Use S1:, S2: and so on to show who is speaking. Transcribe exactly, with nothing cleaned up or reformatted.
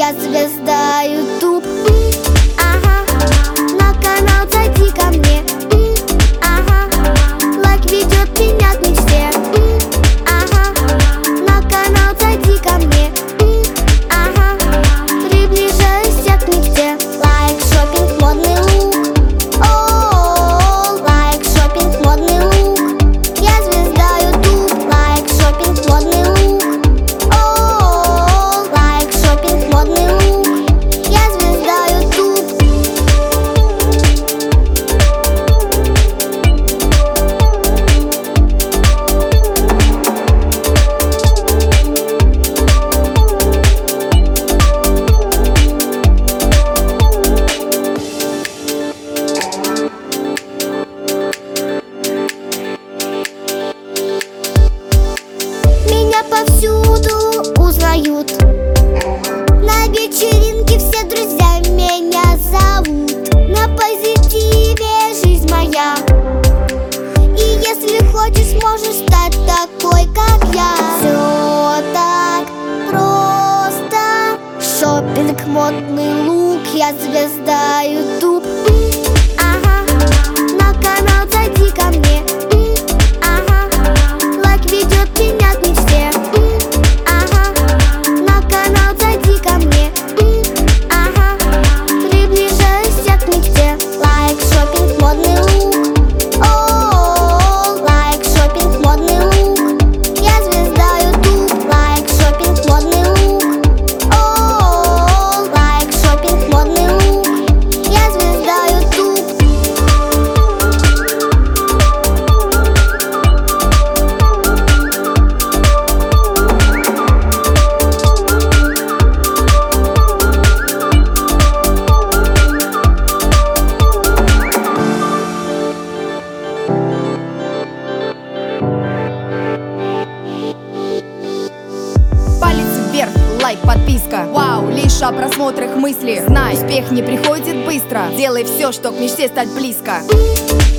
S1: я звезда ютуб. Ага, на канал зайди ко мне. Ага, лайк ведет меня к мечте. Ага, на канал зайди ко мне. Ага, приближаюсь я к мечте. Лайк, шопинг, модный лук. О, лайк, шопинг, модный лук. Я звезда ютуб. Лайк, шопинг, модный лук. О, лайк, шопинг, модный лук. Я звезда ютуб. Меня повсюду узнают. На вечеринке все друзья меня зовут. На позитиве жизнь моя. И если хочешь, можешь стать такой, как я. Все так просто. Шопинг, модный лук. Я звезда ютуб. Ага, на канал зайди ко мне. Ага, лайк ведет меня к мечте. Ага, на канал зайди ко мне. Ага, приближаюсь я к мечте. Лайк, шопинг, модный лук. О, лайк, шопинг, модный лук. Я звезда ютуб. Лайк, шопинг, модный лук. О, лайк, шопинг, модный лук. Я звезда ютуб.
S2: Палец вверх, лайк, подписка. Вау, лишь о просмотрах мысли. Знай, успех не приходит быстро. Делай все, чтоб к мечте стать близко.